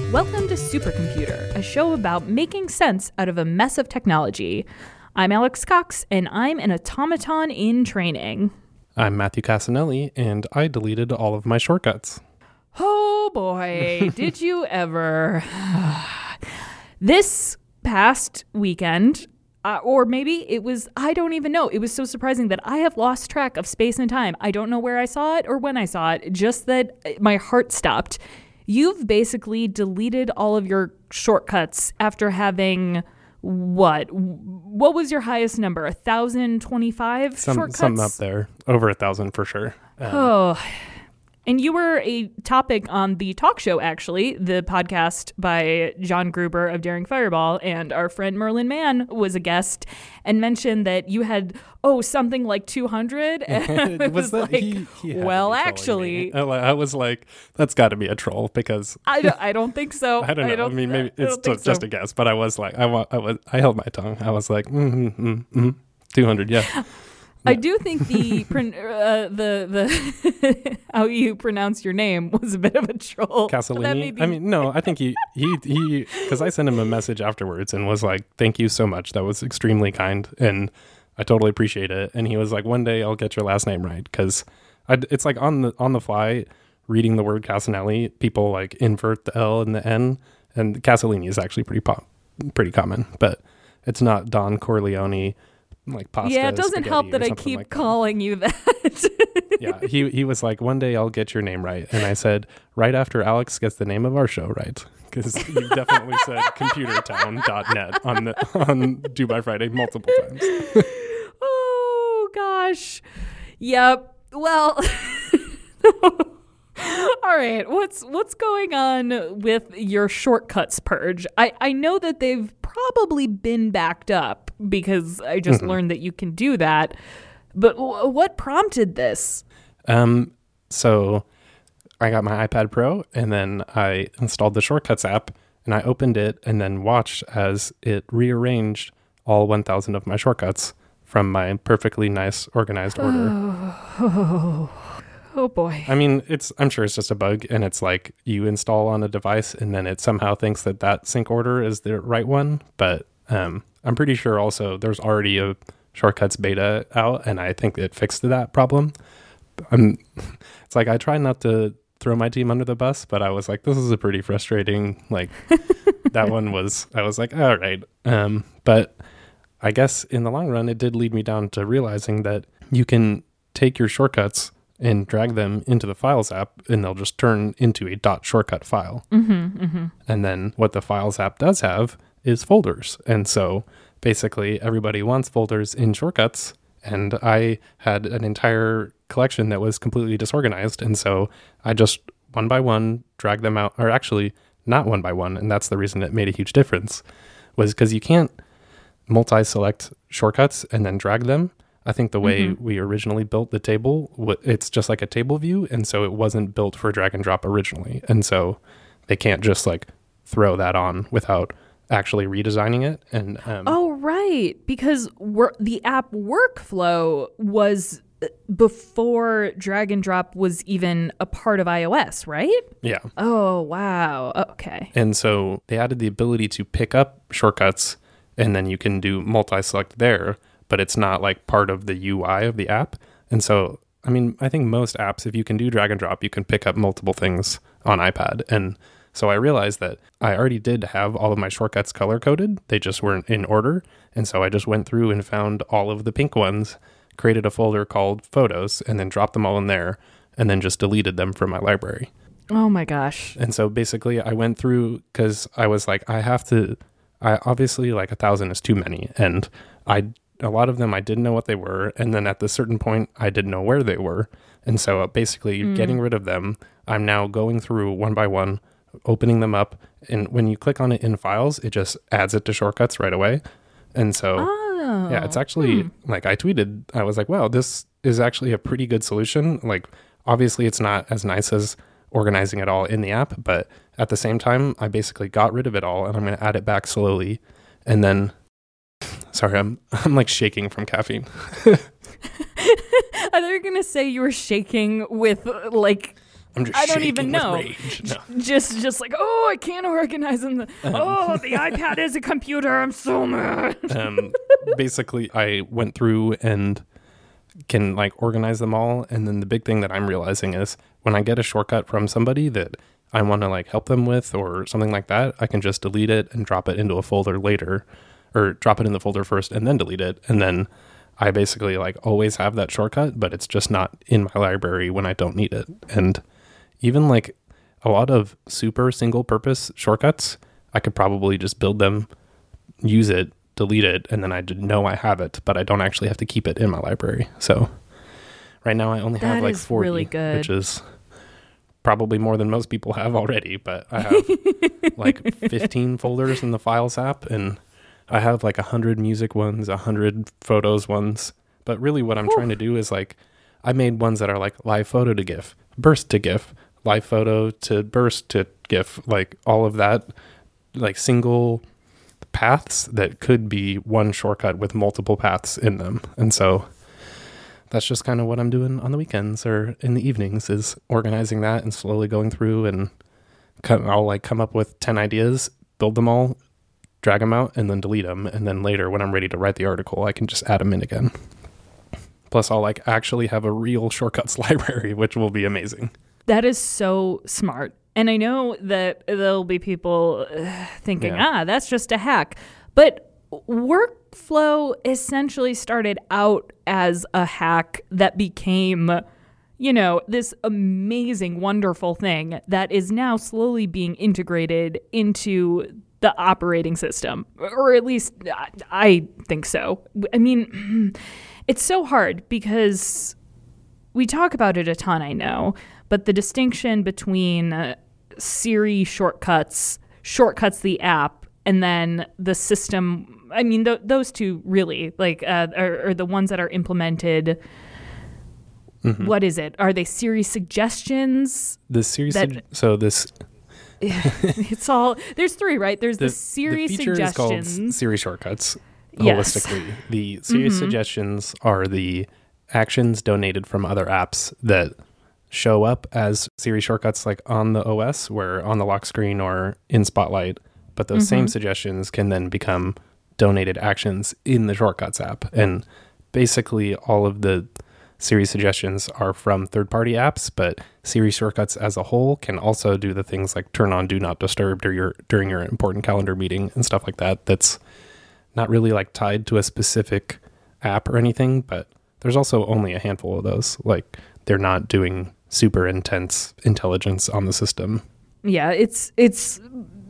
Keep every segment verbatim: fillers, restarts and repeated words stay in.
Welcome to Supercomputer, a show about making sense out of a mess of technology. I'm Alex Cox, and I'm an automaton in training. I'm Matthew Casanelli, and I deleted all of my shortcuts. Oh boy, did you ever. This past weekend, uh, or maybe it was, I don't even know. It was so surprising that I have lost track of space and time. I don't know where I saw it or when I saw it, just that my heart stopped. You've basically deleted all of your shortcuts after having what? What was your highest number? one thousand twenty-five Some, shortcuts? Something up there. Over a thousand for sure. Um, Oh, and you were a topic on the talk show, actually, the podcast by John Gruber of Daring Fireball, and our friend Merlin Mann was a guest and mentioned that you had, oh, something like two hundred. And it was, was that, like, he, he well, actually. I, I was like, that's got to be a troll because. I don't, I don't think so. I don't know. I, don't, I mean, maybe it's just, so. just a guess, but I was like, I, I, was, I held my tongue. I was like, mm-hmm, mm-hmm, mm-hmm. two hundred, yeah. I do think the uh, the the how you pronounce your name was a bit of a troll. Castellini. Be... I mean, no, I think he he he because I sent him a message afterwards and was like, "Thank you so much. That was extremely kind, and I totally appreciate it." And he was like, "One day I'll get your last name right," because it's like on the on the fly reading the word Casanelli, people like invert the L and the N, and Castellini is actually pretty pop, pretty common, but it's not Don Corleone. Like pasta, yeah, it doesn't help that I keep like calling you that. Yeah, he he was like, one day I'll get your name right. And I said, right after Alex gets the name of our show right. Because you definitely said computer town dot net on, the, on Do By Friday multiple times. Oh, gosh. Yep. Well... All right, what's what's going on with your shortcuts purge? I, I know that they've probably been backed up because I just mm-hmm. learned that you can do that. But w- what prompted this? Um, so I got my iPad Pro and then I installed the Shortcuts app and I opened it and then watched as it rearranged all one thousand of my shortcuts from my perfectly nice organized order. Oh. Oh boy. I mean, it's. I'm sure it's just a bug, and it's like you install on a device, and then it somehow thinks that that sync order is the right one. But um, I'm pretty sure also there's already a Shortcuts beta out, and I think it fixed that problem. I'm. It's like I try not to throw my team under the bus, but I was like, this is a pretty frustrating. Like that one was. I was like, all right. Um, but I guess in the long run, it did lead me down to realizing that you can take your shortcuts and drag them into the Files app, and they'll just turn into a dot shortcut file. Mm-hmm, mm-hmm. And then what the Files app does have is folders. And so basically everybody wants folders in shortcuts, and I had an entire collection that was completely disorganized. And so I just one by one drag them out, or actually not one by one, and that's the reason it made a huge difference, was because you can't multi-select shortcuts and then drag them. I think the way mm-hmm. we originally built the table, it's just like a table view. And so it wasn't built for drag and drop originally. And so they can't just like throw that on without actually redesigning it. And um, Oh, right. Because wor- the app workflow was before drag and drop was even a part of iOS, right? Yeah. Oh, wow. Okay. And so they added the ability to pick up shortcuts, and then you can do multi-select there, but it's not like part of the U I of the app. And so, I mean, I think most apps, if you can do drag and drop, you can pick up multiple things on iPad. And so I realized that I already did have all of my shortcuts color coded. They just weren't in order. And so I just went through and found all of the pink ones, created a folder called Photos, and then dropped them all in there, and then just deleted them from my library. Oh my gosh. And so basically I went through, because I was like, I have to, I obviously like a thousand is too many. And I a lot of them I didn't know what they were, and then at the certain point I didn't know where they were. And so basically mm. getting rid of them, I'm now going through one by one, opening them up, and when you click on it in Files, it just adds it to shortcuts right away. And so oh. yeah, it's actually hmm. like I tweeted, I was like, wow, this is actually a pretty good solution. Like obviously it's not as nice as organizing it all in the app, but at the same time I basically got rid of it all, and I'm going to add it back slowly. And then Sorry, I'm I'm like shaking from caffeine. I thought you were gonna say you were shaking with like I'm just I don't shaking even with know. rage. No. Just, just like, oh, I can't organize them. Oh, the iPad is a computer. I'm so mad. um, basically, I went through and can like organize them all. And then the big thing that I'm realizing is when I get a shortcut from somebody that I want to like help them with or something like that, I can just delete it and drop it into a folder later, or drop it in the folder first and then delete it. And then I basically like always have that shortcut, but it's just not in my library when I don't need it. And even like a lot of super single purpose shortcuts, I could probably just build them, use it, delete it, and then I didn't know I have it, but I don't actually have to keep it in my library. So right now I only That have like is forty, really good. which is probably more than most people have already, but I have like fifteen folders in the Files app, and I have like one hundred music ones, one hundred photos ones. But really what I'm Whew. trying to do is like, I made ones that are like live photo to GIF, burst to GIF, live photo to burst to GIF, like all of that, like single paths that could be one shortcut with multiple paths in them. And so that's just kind of what I'm doing on the weekends or in the evenings, is organizing that and slowly going through, and I'll like come up with ten ideas, build them all, drag them out, and then delete them. And then later when I'm ready to write the article, I can just add them in again. Plus I'll like actually have a real shortcuts library, which will be amazing. That is so smart. And I know that there'll be people uh, thinking, Yeah. ah, that's just a hack. But workflow essentially started out as a hack that became, you know, this amazing, wonderful thing that is now slowly being integrated into the operating system. Or at least I think so. I mean, it's so hard because we talk about it a ton, I know, but the distinction between uh, Siri shortcuts, shortcuts the app, and then the system, I mean, th- those two really, like, uh, are, are the ones that are implemented. Mm-hmm. What is it? Are they Siri suggestions? The Siri, that, su- so this... it's all, there's three, right? There's the, the Siri the feature suggestions. Is called Siri shortcuts, yes. holistically. The Siri mm-hmm. suggestions are the actions donated from other apps that show up as Siri shortcuts, like on the O S, where on the lock screen or in Spotlight, but those mm-hmm. same suggestions can then become donated actions in the Shortcuts app. And basically all of the Siri suggestions are from third-party apps, but Siri shortcuts as a whole can also do the things like turn on Do Not Disturb during your, during your important calendar meeting and stuff like that. That's not really like tied to a specific app or anything, but there's also only a handful of those. Like they're not doing super intense intelligence on the system. Yeah, it's it's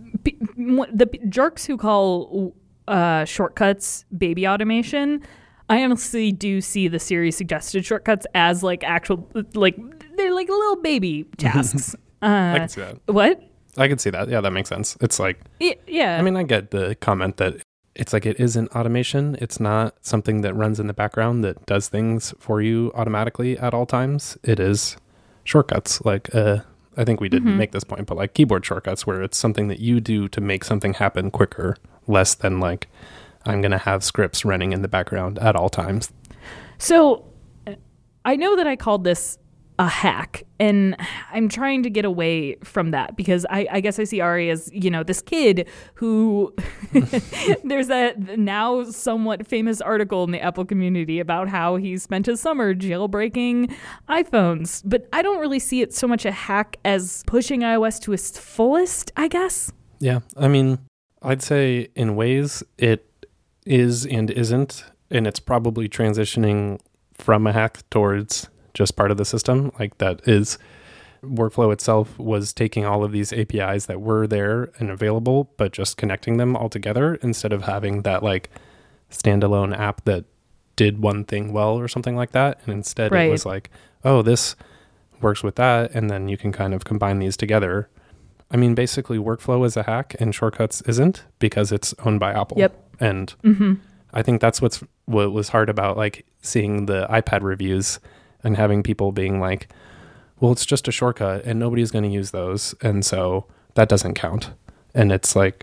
the jerks who call uh, shortcuts baby automation. I honestly do see the Siri suggested shortcuts as like actual, like they're like little baby tasks. uh, I can see that. What? I can see that. Yeah, that makes sense. It's like, yeah. I mean, I get the comment that it's like it isn't automation. It's not something that runs in the background that does things for you automatically at all times. It is shortcuts. Like, uh, I think we didn't mm-hmm. make this point, but like keyboard shortcuts where it's something that you do to make something happen quicker, less than like, I'm going to have scripts running in the background at all times. So I know that I called this a hack, and I'm trying to get away from that because I, I guess I see Ari as, you know, this kid who there's that now somewhat famous article in the Apple community about how he spent his summer jailbreaking iPhones. But I don't really see it so much a hack as pushing iOS to its fullest, I guess. Yeah. I mean, I'd say in ways it is and isn't, and it's probably transitioning from a hack towards just part of the system. Like that is, workflow itself was taking all of these A P Is that were there and available, but just connecting them all together instead of having that like standalone app that did one thing well or something like that. And instead right. it was like, oh, this works with that. And then you can kind of combine these together. I mean, basically workflow is a hack and shortcuts isn't because it's owned by Apple. Yep. And mm-hmm. I think that's what's what was hard about like seeing the iPad reviews and having people being like, well, it's just a shortcut and nobody's going to use those. And so that doesn't count. And it's like,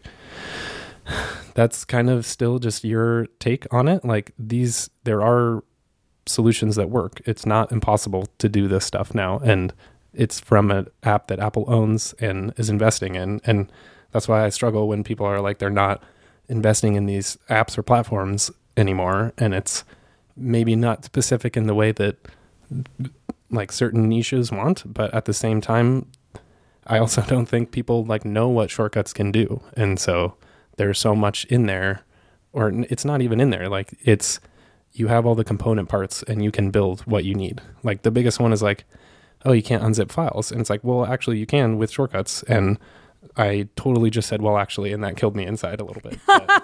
that's kind of still just your take on it. Like these, there are solutions that work. It's not impossible to do this stuff now. And it's from an app that Apple owns and is investing in. And that's why I struggle when people are like, they're not investing in these apps or platforms anymore. And it's maybe not specific in the way that like certain niches want, but at the same time, I also don't think people like know what shortcuts can do. And so there's so much in there, or it's not even in there. Like it's, you have all the component parts and you can build what you need. Like the biggest one is like, oh, you can't unzip files. And it's like, well, actually you can with shortcuts. And I totally just said, well, actually, and that killed me inside a little bit.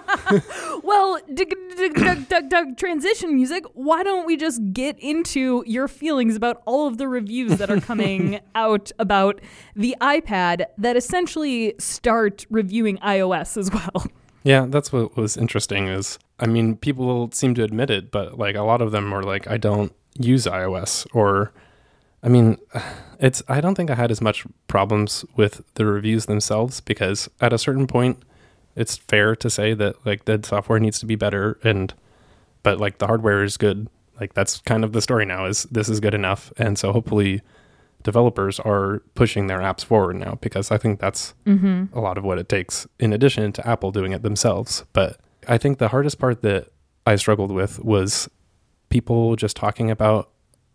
Well, Doug, Doug, Doug, Doug, transition music. Why don't we just get into your feelings about all of the reviews that are coming out about the iPad that essentially start reviewing iOS as well? Yeah, that's what was interesting is, I mean, people seem to admit it, but like a lot of them were like, I don't use iOS, or I mean, it's, I don't think I had as much problems with the reviews themselves, because at a certain point, it's fair to say that like the software needs to be better, and, but like the hardware is good. Like that's kind of the story now, is this is good enough. And so hopefully developers are pushing their apps forward now, because I think that's mm-hmm. a lot of what it takes, in addition to Apple doing it themselves. But I think the hardest part that I struggled with was people just talking about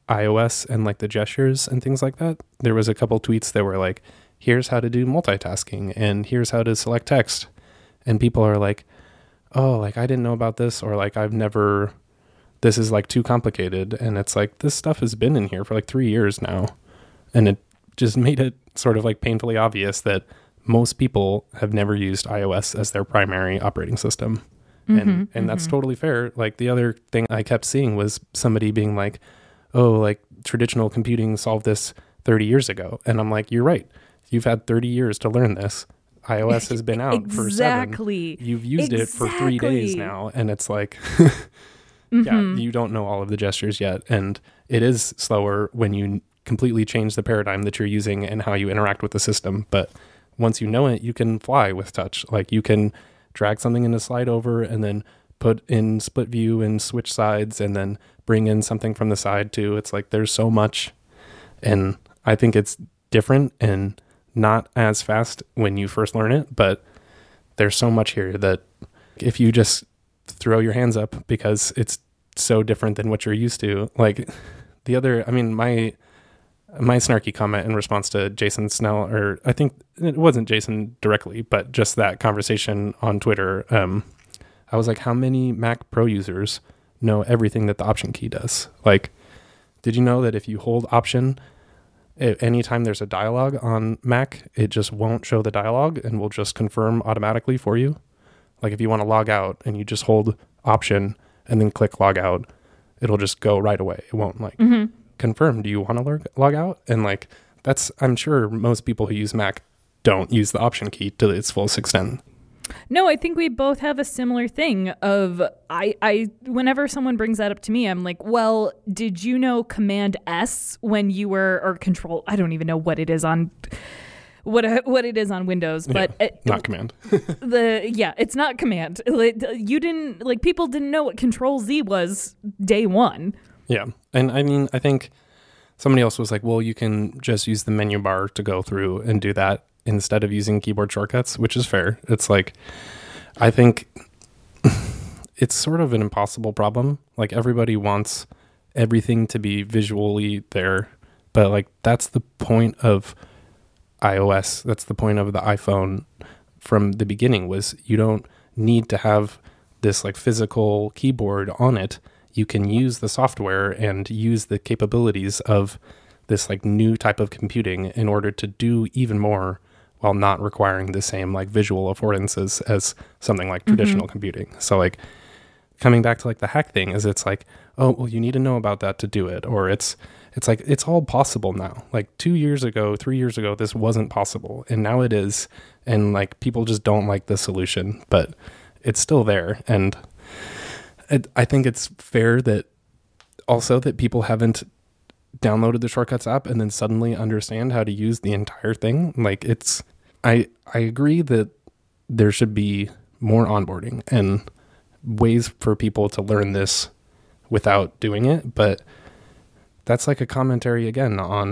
iOS and like the gestures and things like that. There was a couple tweets that were like, here's how to do multitasking and here's how to select text. And people are like, oh, like I didn't know about this, or like I've never, this is like too complicated. And it's like, this stuff has been in here for like three years now. And it just made it sort of like painfully obvious that most people have never used iOS as their primary operating system. Mm-hmm, and and mm-hmm. that's totally fair. Like the other thing I kept seeing was somebody being like, oh, like traditional computing solved this thirty years ago. And I'm like, you're right. You've had thirty years to learn this. iOS has been out exactly. for seven. You've used exactly. it for three days now. And it's like, mm-hmm. yeah, you don't know all of the gestures yet. And it is slower when you completely change the paradigm that you're using and how you interact with the system. But once you know it, you can fly with touch. Like you can drag something in a slide over and then put in split view and switch sides and then bring in something from the side too. It's like there's so much, and I think it's different and not as fast when you first learn it, but there's so much here that if you just throw your hands up because it's so different than what you're used to. Like the other, I mean, my my snarky comment in response to Jason Snell, or I think it wasn't Jason directly, but just that conversation on Twitter, um, I was like, how many Mac Pro users know everything that the Option key does? Like, did you know that if you hold Option, anytime there's a dialogue on Mac, it just won't show the dialogue and will just confirm automatically for you? Like if you want to log out and you just hold Option and then click log out, it'll just go right away. It won't like mm-hmm. confirm, do you want to log, log out? And like, that's, I'm sure most people who use Mac don't use the Option key to its fullest extent. No, I think we both have a similar thing of, I, I, whenever someone brings that up to me, I'm like, well, did you know Command S when you were, or Control, I don't even know what it is on, what what it is on Windows, but yeah, it, not Command. the yeah, it's not Command. Like, you didn't, like people didn't know what Control Z was day one. Yeah, and I mean, I think somebody else was like, well, you can just use the menu bar to go through and do that instead of using keyboard shortcuts, which is fair. It's like, I think it's sort of an impossible problem. Like everybody wants everything to be visually there, but like that's the point of iOS. That's the point of the iPhone from the beginning, was you don't need to have this like physical keyboard on it. You can use the software and use the capabilities of this like new type of computing in order to do even more, while not requiring the same like visual affordances as something like traditional mm-hmm. computing. So like coming back to like the hack thing is, it's like, oh, well, you need to know about that to do it. Or it's, it's like, it's all possible now. Like two years ago, three years ago, this wasn't possible. And now it is. And like, people just don't like the solution, but it's still there. And it, I think it's fair that also that people haven't downloaded the Shortcuts app and then suddenly understand how to use the entire thing. Like it's, I I agree that there should be more onboarding and ways for people to learn this without doing it, but that's like a commentary again on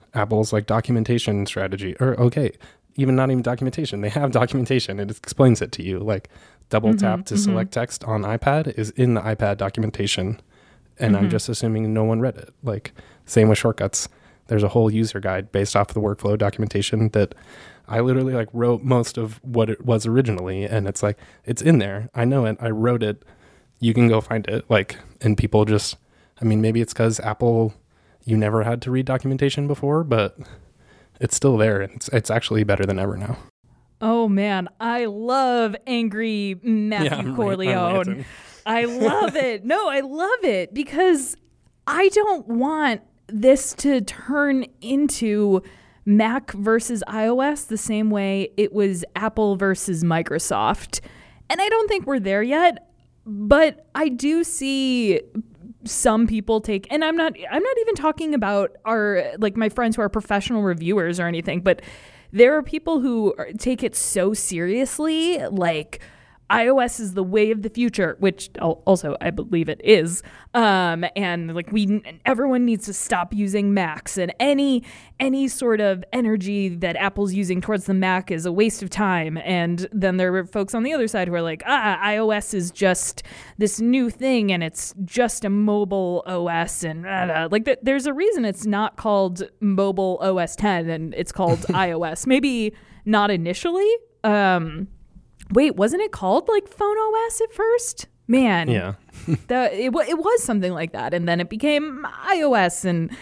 Apple's like documentation strategy, or okay, even not even documentation. They have documentation. It explains it to you. Like double tap mm-hmm, to mm-hmm. select text on iPad is in the iPad documentation. And mm-hmm. I'm just assuming no one read it. Like same with shortcuts. There's a whole user guide based off of the workflow documentation that I literally like wrote most of what it was originally. And it's like, it's in there. I know it. I wrote it. You can go find it. Like, and people just, I mean, maybe it's because Apple, you never had to read documentation before, but it's still there. And it's, it's actually better than ever now. Oh man, I love angry Matthew yeah, Corleone. I love it. No, I love it because I don't want this to turn into Mac versus iOS the same way it was Apple versus Microsoft. And I don't think we're there yet, but I do see some people take, and I'm not I'm not even talking about our like my friends who are professional reviewers or anything, but there are people who are, take it so seriously, like iOS is the way of the future, which also I believe it is. Um, and like we, everyone needs to stop using Macs, and any any sort of energy that Apple's using towards the Mac is a waste of time. And then there were folks on the other side who are like, ah, iOS is just this new thing, and it's just a mobile O S, and uh, like th- there's a reason it's not called Mobile O S ten and it's called iOS. Maybe not initially. Um, Wait, wasn't it called like Phone O S at first? Man, yeah, the, it it was something like that, and then it became iOS, and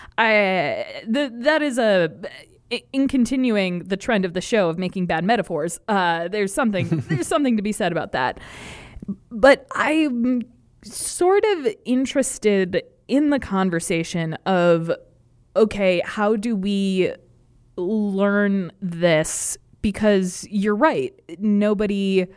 I the, that is a in continuing the trend of the show of making bad metaphors. Uh, there's something there's something to be said about that, but I'm sort of interested in the conversation of okay, how do we learn this? Because you're right, nobody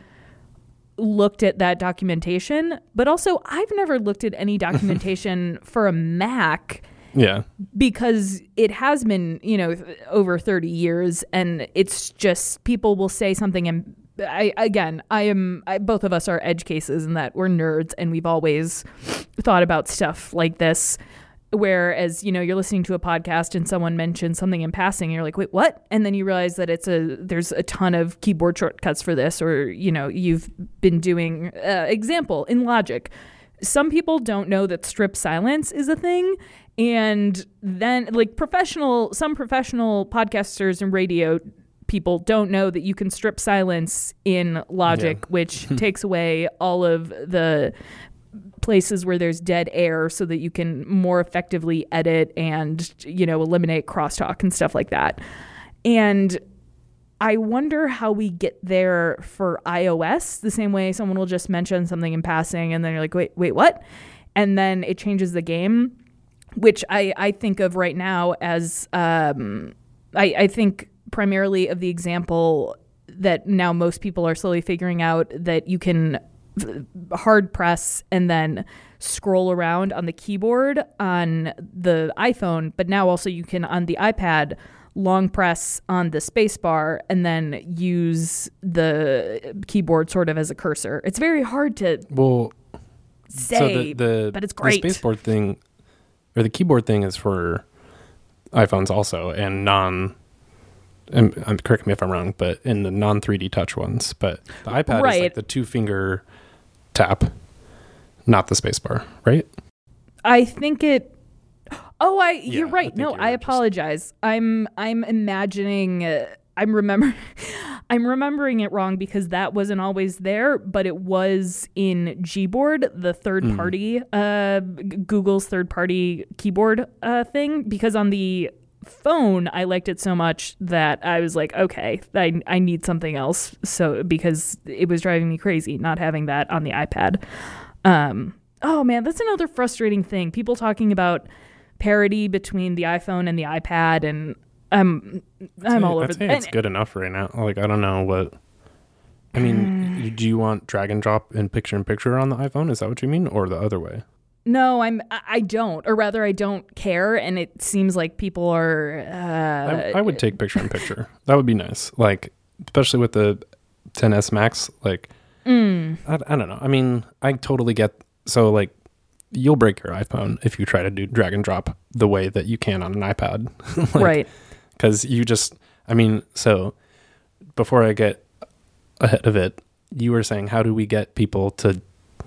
looked at that documentation, but also I've never looked at any documentation for a Mac. Yeah. Because it has been, you know, over thirty years, and it's just people will say something, and I again, I am I, both of us are edge cases in that we're nerds, and we've always thought about stuff like this. Whereas, you know, you're listening to a podcast and someone mentions something in passing and you're like, wait, what? And then you realize that it's a there's a ton of keyboard shortcuts for this, or, you know, you've been doing uh, example in Logic. Some people don't know that strip silence is a thing. And then like professional, some professional podcasters and radio people don't know that you can strip silence in Logic, yeah. which takes away all of the places where there's dead air so that you can more effectively edit and, you know, eliminate crosstalk and stuff like that. And I wonder how we get there for iOS, the same way someone will just mention something in passing and then you're like, wait, wait, what? And then it changes the game, which I, I think of right now as, um, I, I think primarily of the example that now most people are slowly figuring out that you can hard press and then scroll around on the keyboard on the iPhone, but now also you can on the iPad long press on the space bar and then use the keyboard sort of as a cursor. It's very hard to well say, so the, the, but it's great. The spacebar thing or the keyboard thing is for iPhones also, and non and, and correct me if I'm wrong, but in the non three D touch ones. But the iPad right. is like the two finger tap, not the spacebar, right? I think it. Oh, I. Yeah, you're right. No, you're I apologize. Just... I'm. I'm imagining. Uh, I'm remember. I'm remembering it wrong because that wasn't always there, but it was in Gboard, the third party, mm. uh, Google's third party keyboard uh, thing. Because on the phone I liked it so much that I was like, okay, I I need something else. So because it was driving me crazy not having that on the iPad. Um, oh man, that's another frustrating thing. People talking about parity between the iPhone and the iPad, and I'm I'm say, all over. I'd say it's good enough right now. Like I don't know what. I mean, do you want drag and drop and picture in picture on the iPhone? Is that what you mean, or the other way? No, I'm. I don't, or rather, I don't care. And it seems like people are. Uh, I, I would take picture in picture. That would be nice. Like, especially with the ten S Max. Like, mm. I, I don't know. I mean, I totally get. So, like, you'll break your iPhone if you try to do drag and drop the way that you can on an iPad. Like, right. Because you just, I mean, so before I get ahead of it, you were saying, how do we get people to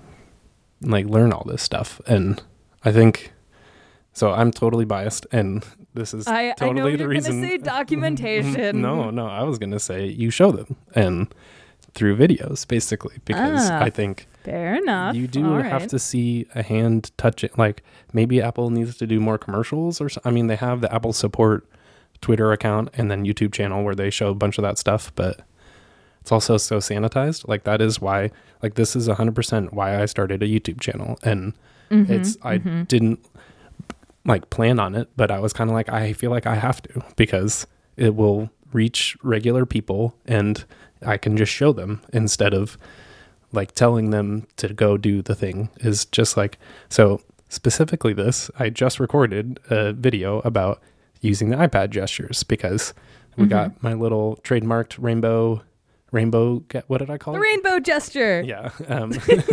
like learn all this stuff? And I think, so I'm totally biased, and this is I, totally I know the you're reason. Gonna say documentation. no, no, I was going to say you show them and through videos, basically, because ah, I think fair enough. You do all have right. to see a hand touch it. Like maybe Apple needs to do more commercials or so. I mean, they have the Apple Support Twitter account and then YouTube channel where they show a bunch of that stuff, but it's also so sanitized. Like that is why, like this is one hundred percent why I started a YouTube channel. And Mm-hmm, it's, I mm-hmm. didn't like plan on it, but I was kind of like, I feel like I have to because it will reach regular people and I can just show them instead of like telling them to go do the thing. Is just like, so specifically this, I just recorded a video about using the iPad gestures because we mm-hmm. got my little trademarked rainbow, rainbow, what did I call the it? rainbow gesture. Yeah. Um,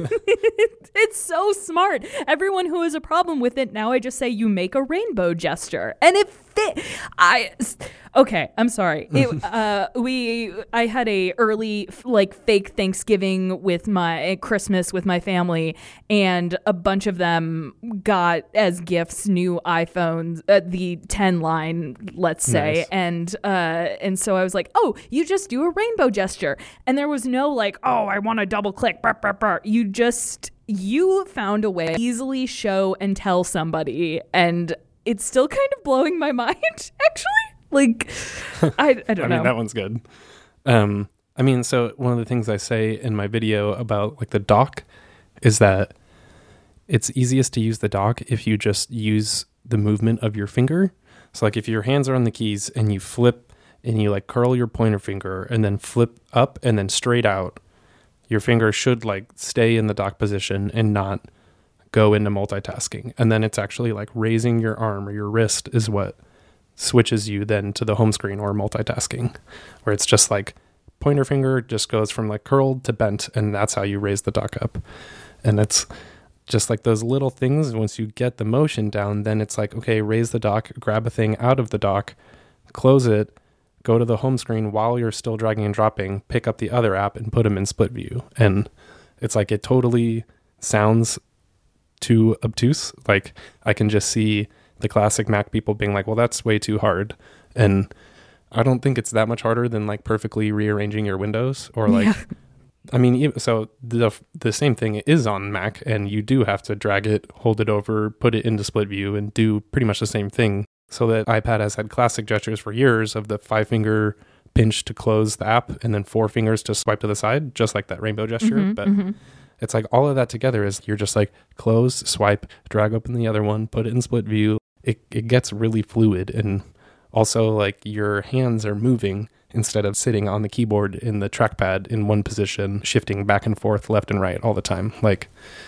It's so smart. Everyone who has a problem with it, now I just say you make a rainbow gesture. And it fit. I, okay, I'm sorry. It, uh, we, I had a early, like fake Thanksgiving with my Christmas with my family, and a bunch of them got as gifts new iPhones, uh, the ten line, let's say. Nice. And, uh, and so I was like, oh, you just do a rainbow gesture. And there was no like, oh, I want to double click. Burr, burr, burr. You just, you found a way to easily show and tell somebody, and it's still kind of blowing my mind, actually. Like, I, I don't I know. mean, that one's good. Um, I mean, so one of the things I say in my video about like the dock is that it's easiest to use the dock if you just use the movement of your finger. So like if your hands are on the keys and you flip and you like curl your pointer finger and then flip up and then straight out, your finger should like stay in the dock position and not go into multitasking. And then it's actually like raising your arm or your wrist is what switches you then to the home screen or multitasking, where it's just like pointer finger just goes from like curled to bent, and that's how you raise the dock up. And it's just like those little things. Once you get the motion down, then it's like, okay, raise the dock, grab a thing out of the dock, close it, go to the home screen while you're still dragging and dropping, pick up the other app and put them in split view. And it's like, it totally sounds too obtuse. Like I can just see the classic Mac people being like, well, that's way too hard. And I don't think it's that much harder than like perfectly rearranging your windows or like, yeah. I mean, so the the same thing is on Mac, and you do have to drag it, hold it over, put it into split view and do pretty much the same thing. So that iPad has had classic gestures for years of the five finger pinch to close the app and then four fingers to swipe to the side, just like that rainbow gesture. Mm-hmm, but mm-hmm. It's like all of that together is you're just like close, swipe, drag open the other one, put it in split view. It it gets really fluid, and also like your hands are moving instead of sitting on the keyboard in the trackpad in one position, shifting back and forth left and right all the time. Like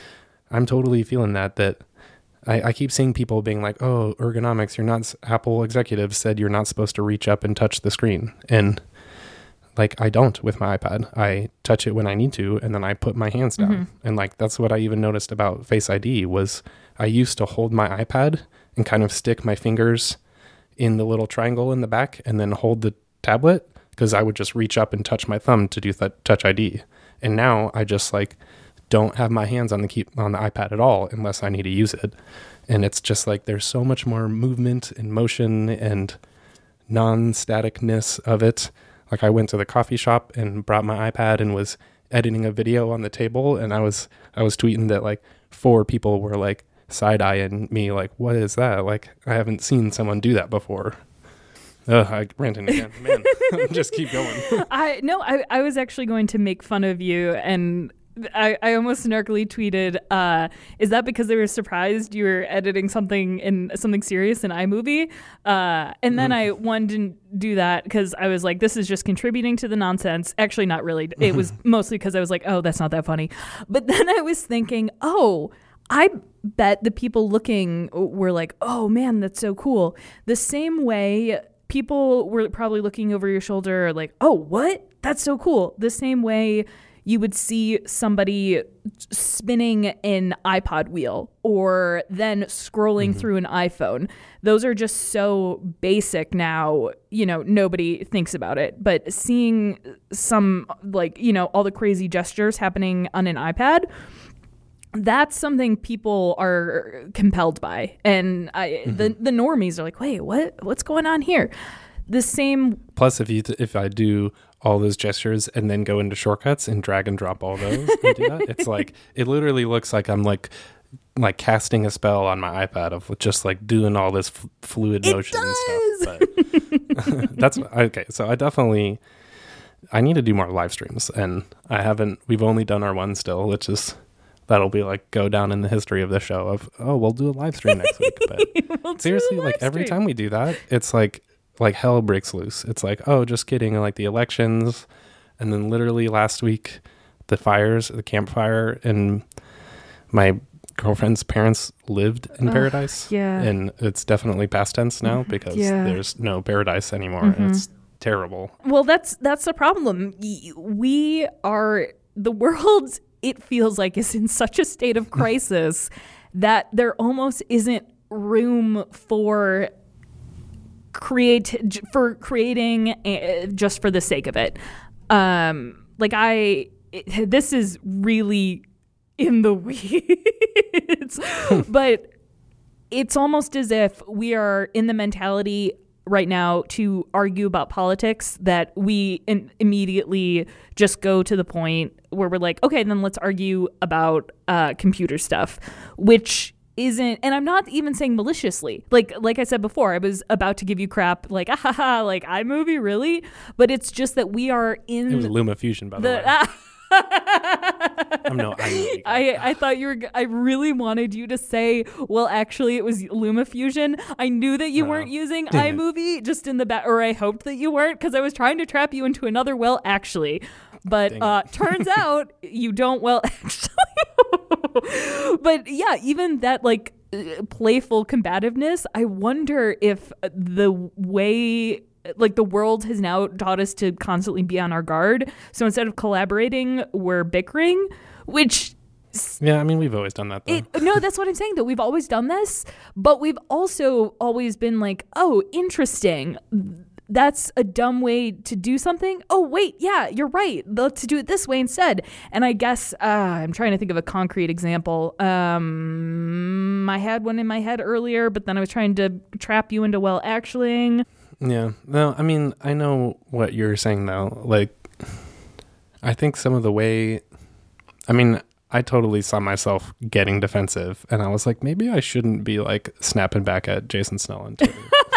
I'm totally feeling that, that I, I keep seeing people being like, oh, ergonomics, you're not, Apple executives said you're not supposed to reach up and touch the screen. And like, I don't with my iPad. I touch it when I need to, and then I put my hands down. Mm-hmm. And like, that's what I even noticed about Face I D was I used to hold my iPad and kind of stick my fingers in the little triangle in the back and then hold the tablet, because I would just reach up and touch my thumb to do that Touch I D. And now I just like don't have my hands on the key on the iPad at all unless I need to use it. And it's just like there's so much more movement and motion and non-staticness of it. Like I went to the coffee shop and brought my iPad and was editing a video on the table, and I was I was tweeting that like four people were like side-eyeing me like, what is that? Like I haven't seen someone do that before. Ugh, I ranting again. Man, just keep going. I no, I, I was actually going to make fun of you, and I, I almost snarkily tweeted, uh, is that because they were surprised you were editing something in something serious in iMovie? Uh, and then I one didn't do that because I was like, this is just contributing to the nonsense. Actually, not really. It was mostly because I was like, oh, that's not that funny. But then I was thinking, oh, I bet the people looking were like, oh man, that's so cool. The same way people were probably looking over your shoulder like, oh, what? That's so cool. The same way you would see somebody spinning an iPod wheel or then scrolling mm-hmm. through an iPhone. Those are just so basic now, you know, nobody thinks about it. But seeing some, like, you know, all the crazy gestures happening on an iPad, that's something people are compelled by. And I, mm-hmm. the, the normies are like, wait, what? What's going on here? The same. Plus, if you if I do all those gestures and then go into shortcuts and drag and drop all those and do that, it's like, it literally looks like I'm like like casting a spell on my iPad of just like doing all this f- fluid motion and stuff. But that's okay. So I definitely I need to do more live streams, and I haven't. We've only done our one still, which is. That'll be like go down in the history of the show of, oh, we'll do a live stream next week. But we'll seriously, like every time we do that, it's like like hell breaks loose. It's like, oh, just kidding. Like the elections. And then literally last week, the fires, the campfire, and my girlfriend's parents lived in uh, paradise. Yeah. And it's definitely past tense now because yeah. there's no paradise anymore. Mm-hmm. And it's terrible. Well, that's that's the problem. We are the world's. It feels like is in such a state of crisis that there almost isn't room for create for creating a, just for the sake of it. Um, like I, it, this is really in the weeds, but it's almost as if we are in the mentality right now to argue about politics that we in, immediately just go to the point where we're like, okay, then let's argue about uh, computer stuff, which isn't, and I'm not even saying maliciously. Like like I said before, I was about to give you crap, like, ah, ha, ha, like iMovie, really? But it's just that we are in... It was LumaFusion, by the, the way. Ah, I'm no iMovie. I, I thought you were, I really wanted you to say, well, actually, it was LumaFusion. I knew that you uh, weren't using iMovie, it. just in the back, or I hoped that you weren't, because I was trying to trap you into another, well, actually. But uh, turns out you don't, well, actually. But yeah, even that, like, playful combativeness, I wonder if the way... like the world has now taught us to constantly be on our guard. So instead of collaborating, we're bickering, which... Yeah, I mean, we've always done that, though. It, no, that's what I'm saying, though. We've always done this, but we've also always been like, oh, interesting. That's a dumb way to do something. Oh, wait, yeah, you're right. Let's do it this way instead. And I guess uh, I'm trying to think of a concrete example. Um, I had one in my head earlier, but then I was trying to trap you into, well, actually... Yeah. No, I mean, I know what you're saying, though. Like, I think some of the way... I mean, I totally saw myself getting defensive, and I was like, maybe I shouldn't be, like, snapping back at Jason Snell on Twitter.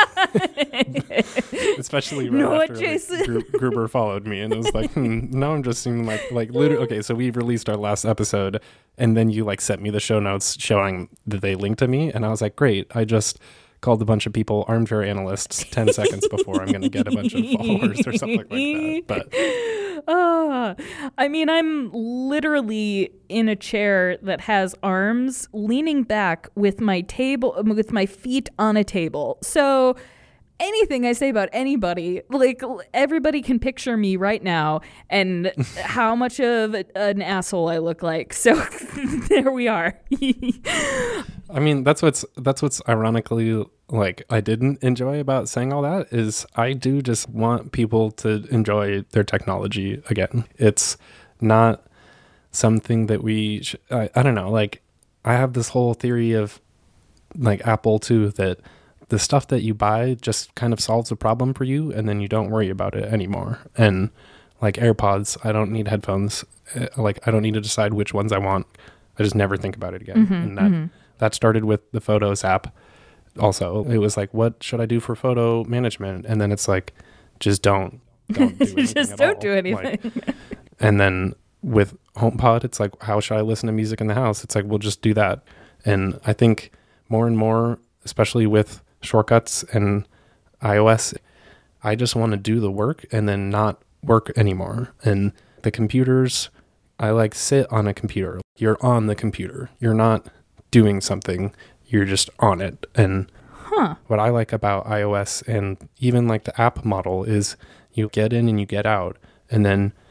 Especially right no, after Jason. Like, Gru- Gruber followed me, and it was like, hmm, now I'm just seeming like, like literally, okay, so we released our last episode, and then you, like, sent me the show notes showing that they linked to me, and I was like, great, I just... called a bunch of people armchair analysts ten seconds before I'm going to get a bunch of followers or something like that. But uh, I mean, I'm literally in a chair that has arms, leaning back with my table, with my feet on a table. So anything I say about anybody, like everybody can picture me right now and how much of an asshole I look like. So there we are. I mean, that's what's that's what's ironically like I didn't enjoy about saying all that is I do just want people to enjoy their technology again. It's not something that we sh- I, I don't know, like I have this whole theory of like Apple too, that the stuff that you buy just kind of solves a problem for you and then you don't worry about it anymore. And like AirPods, I don't need headphones. Like I don't need to decide which ones I want. I just never think about it again. Mm-hmm, and that mm-hmm. that started with the Photos app. Also, it was like, what should I do for photo management? And then it's like, just don't, don't do anything just at don't all. do anything. Like, and then with HomePod, it's like, how should I listen to music in the house? It's like, we'll just do that. And I think more and more, especially with shortcuts and iOS, I just want to do the work and then not work anymore. And the computers, I like sit on a computer. You're on the computer. You're not doing something. You're just on it. And huh. what I like about iOS and even like the app model is you get in and you get out. And then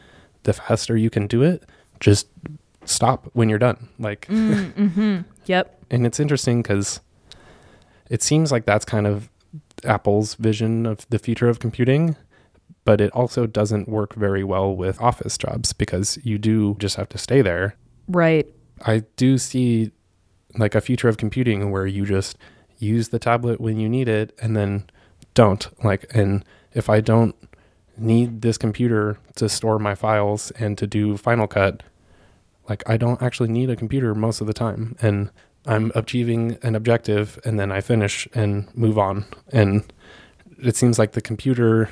the faster you can do it, just stop when you're done. Like, mm, mm-hmm. Yep. And it's interesting because it seems like that's kind of Apple's vision of the future of computing, but it also doesn't work very well with office jobs because you do just have to stay there. Right. I do see like a future of computing where you just use the tablet when you need it and then don't. Like, and if I don't need this computer to store my files and to do Final Cut, like I don't actually need a computer most of the time, and I'm achieving an objective and then I finish and move on. And it seems like the computer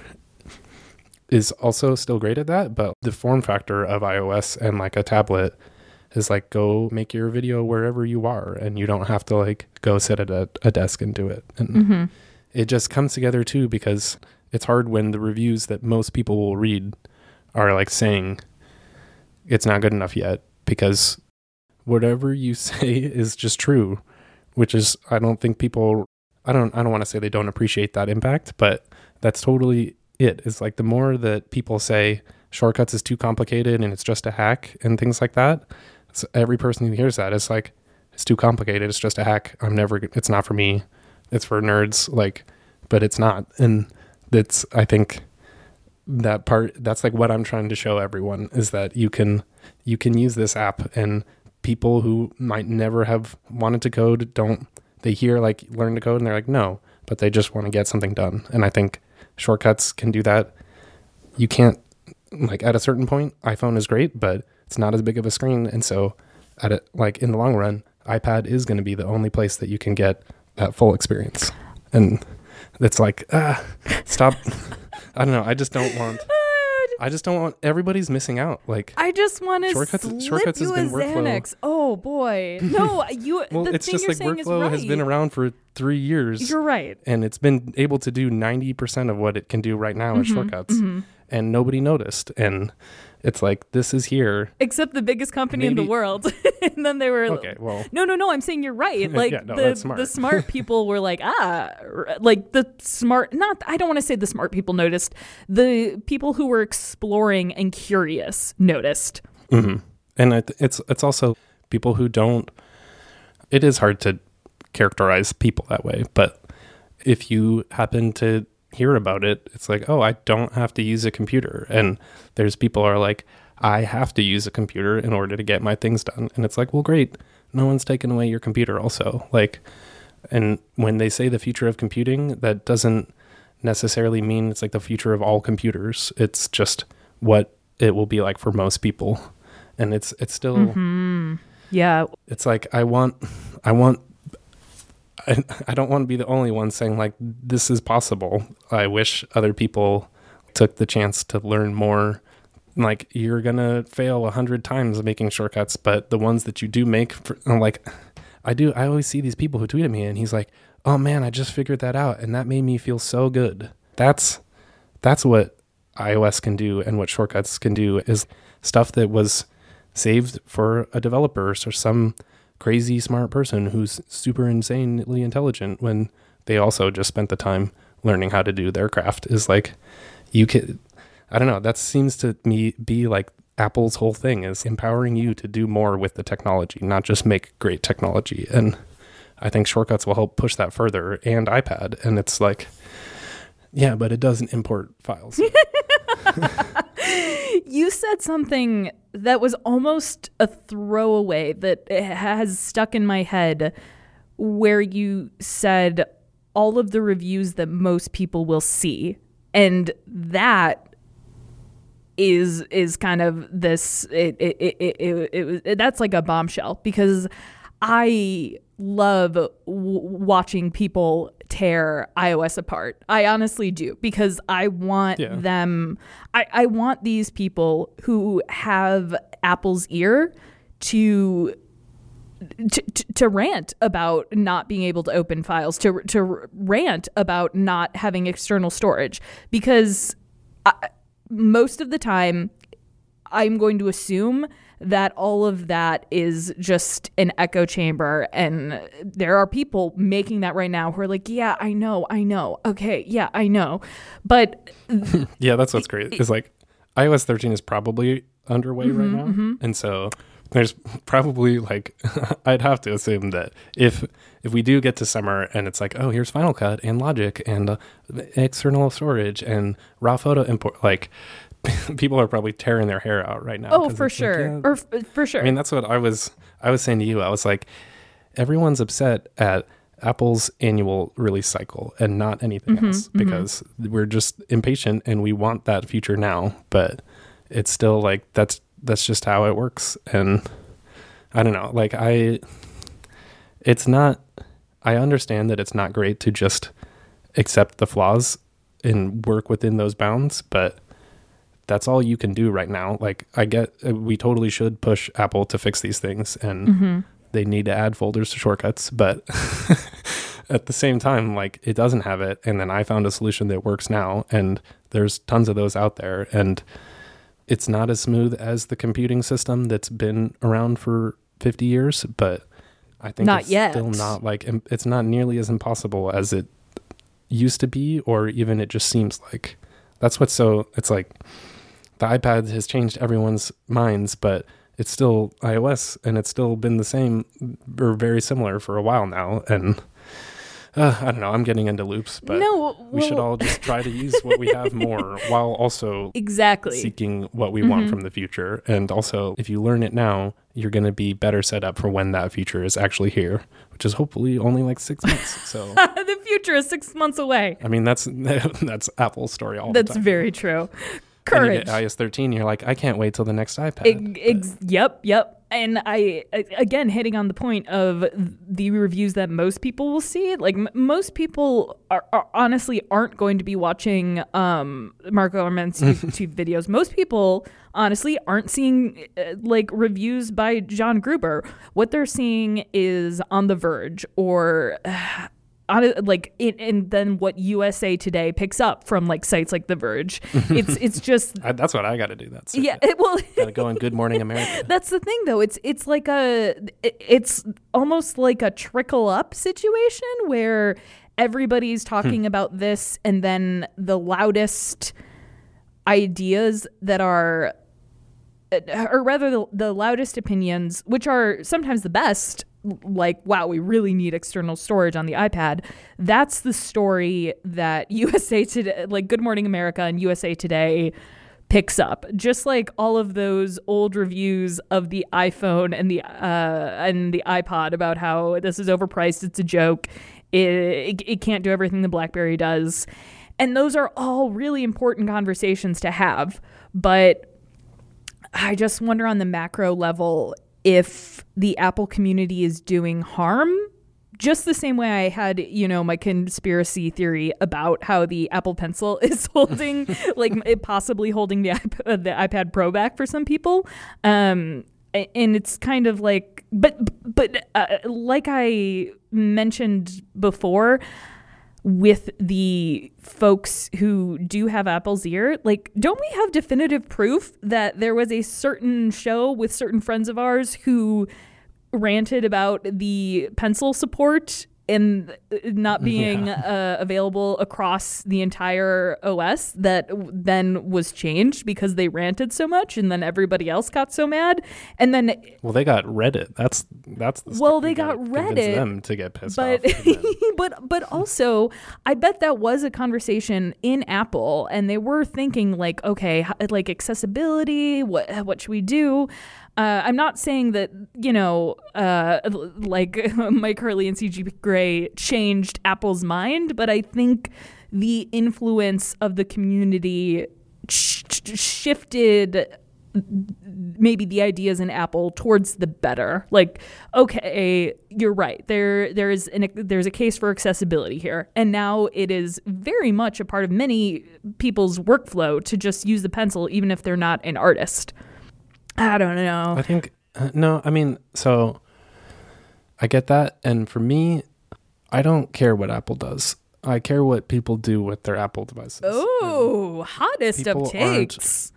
is also still great at that, but the form factor of iOS and like a tablet is like, go make your video wherever you are and you don't have to like go sit at a, a desk and do it. And mm-hmm. it just comes together too, because it's hard when the reviews that most people will read are like saying it's not good enough yet, because whatever you say is just true, which is, I don't think people, I don't, I don't want to say they don't appreciate that impact, but that's totally it. It's like the more that people say Shortcuts is too complicated and it's just a hack and things like that, so every person who hears that is like, it's too complicated. It's just a hack. I'm never, it's not for me. It's for nerds. Like, but it's not. And that's, I think that part, that's like what I'm trying to show everyone, is that you can, you can use this app, and people who might never have wanted to code don't, they hear like learn to code and they're like, no, but they just want to get something done. And I think Shortcuts can do that. You can't, like at a certain point, iPhone is great, but it's not as big of a screen. And so at it, like in the long run, iPad is going to be the only place that you can get that full experience. And it's like, ah, stop. I don't know. I just don't want, I just don't want, everybody's missing out. Like, I just want to Shortcuts, slip Shortcuts you has a been workflow. Xanax. Oh boy. No, you, Well, the it's thing just you're like saying is workflow right. has been around for three years. You're right. And it's been able to do ninety percent of what it can do right now mm-hmm, as Shortcuts. Mm-hmm. And nobody noticed. And it's like, this is here. Except the biggest company in Maybe- the world. And then they were Okay, well. no, no, no. I'm saying you're right. Like Yeah, no, the that's smart. the smart people were like, ah, r- like the smart. Not. I don't want to say the smart people noticed. The people who were exploring and curious noticed. Mm-hmm. And it, it's it's also people who don't. It is hard to characterize people that way, but if you happen to hear about it, it's like, oh, I don't have to use a computer. And there's people who are like, I have to use a computer in order to get my things done. And it's like, well, great. No one's taken away your computer also. Like, and when they say the future of computing, that doesn't necessarily mean it's like the future of all computers. It's just what it will be like for most people. And it's, it's still, Mm-hmm. Yeah. it's like, I want, I want, I, I don't want to be the only one saying like, this is possible. I wish other people took the chance to learn more. Like, you're going to fail a hundred times making shortcuts, but the ones that you do make, for, I'm like, I do, I always see these people who tweet at me and he's like, oh man, I just figured that out. And that made me feel so good. That's, that's what iOS can do. And what shortcuts can do is stuff that was saved for a developer or some crazy smart person who's super insanely intelligent, when they also just spent the time learning how to do their craft. Is like, you can, I don't know, that seems to me be like Apple's whole thing, is empowering you to do more with the technology, not just make great technology. And I think Shortcuts will help push that further, and iPad. And it's like, yeah, but it doesn't import files. You said something that was almost a throwaway that has stuck in my head, where you said all of the reviews that most people will see. And that is is kind of this, it, it, it, it, it, it, it that's like a bombshell, because I love w- watching people tear iOS apart. I honestly do, because I want Yeah. them, I, I want these people who have Apple's ear to, to to to rant about not being able to open files, to to rant about not having external storage, because I, most of the time I'm going to assume that all of that is just an echo chamber. And there are people making that right now who are like, yeah, I know, I know. Okay, yeah, I know. But Yeah, that's what's great. It's like, iOS thirteen is probably underway Mm-hmm, right now. mm-hmm. And so there's probably like, I'd have to assume that if if we do get to summer and it's like, oh, here's Final Cut and Logic and uh, external storage and raw photo import, like people are probably tearing their hair out right now. Oh, 'cause for it's like, sure. yeah. Or f- for sure. I mean, that's what I was, I was saying to you. I was like, everyone's upset at Apple's annual release cycle and not anything Mm-hmm, else mm-hmm. because we're just impatient and we want that feature now, but it's still like, that's, that's just how it works. And I don't know, like I, it's not, I understand that it's not great to just accept the flaws and work within those bounds, but that's all you can do right now. Like I get, we totally should push Apple to fix these things and Mm-hmm. they need to add folders to shortcuts, but at the same time, like it doesn't have it. And then I found a solution that works now and there's tons of those out there. And it's not as smooth as the computing system that's been around for fifty years, but I think Not it's yet. still not like, im- it's not nearly as impossible as it used to be, or even it just seems like. That's what's so, it's like the iPad has changed everyone's minds, but it's still iOS and it's still been the same or very similar for a while now. And uh, I don't know, I'm getting into loops, but No, we well- should all just try to use what we have more while also Exactly. seeking what we Mm-hmm. want from the future. And also, if you learn it now, you're going to be better set up for when that feature is actually here, which is hopefully only like six months. So, The future is six months away. I mean, that's that's Apple's story all That's the time. very true. Then you Courage. get iOS thirteen, you're like, I can't wait till the next iPad. Ex- ex- yep, yep. And I, I- again, hitting on the point of the reviews that most people will see, like m- most people are, are honestly aren't going to be watching um, Marco Arment's YouTube videos. Most people honestly aren't seeing uh, like reviews by John Gruber. What they're seeing is On The Verge or uh, on a, like it, and then what U S A Today picks up from like sites like The Verge. It's it's just I, that's what I got to do. That's yeah. It, well. got to go on Good Morning America. That's the thing, though. It's it's like a it's almost like a trickle up situation where everybody's talking about this, and then the loudest ideas that are, or rather, the, the loudest opinions, which are sometimes the best. Like, wow, we really need external storage on the iPad. That's the story that U S A Today, like Good Morning America and U S A Today picks up, just like all of those old reviews of the iPhone and the uh, and the iPod about how this is overpriced, it's a joke, it, it, it can't do everything the BlackBerry does. And those are all really important conversations to have. But I just wonder on the macro level if the Apple community is doing harm, just the same way I had, you know, my conspiracy theory about how the Apple Pencil is holding, like it possibly holding the iPad, the iPad Pro back for some people. Um, and it's kind of like, but, but uh, like I mentioned before, with the folks who do have Apple's ear, like, don't we have definitive proof that there was a certain show with certain friends of ours who ranted about the Pencil support and not being yeah. uh, available across the entire O S that then was changed because they ranted so much, and then everybody else got so mad, and then well, they got Reddit. That's that's the well, they got Reddit them to get pissed but, off. Then... but but also, I bet that was a conversation in Apple, and they were thinking like, okay, like accessibility. What what should we do? Uh, I'm not saying that, you know, uh, like Mike Hurley and C G Gray changed Apple's mind, but I think the influence of the community sh- shifted maybe the ideas in Apple towards the better. Like, okay, you're right. There, there's an there's a case for accessibility here, and now it is very much a part of many people's workflow to just use the pencil, even if they're not an artist. I don't know. I think, uh, no, I mean, so I get that. And for me, I don't care what Apple does. I care what people do with their Apple devices. Oh, hottest of takes.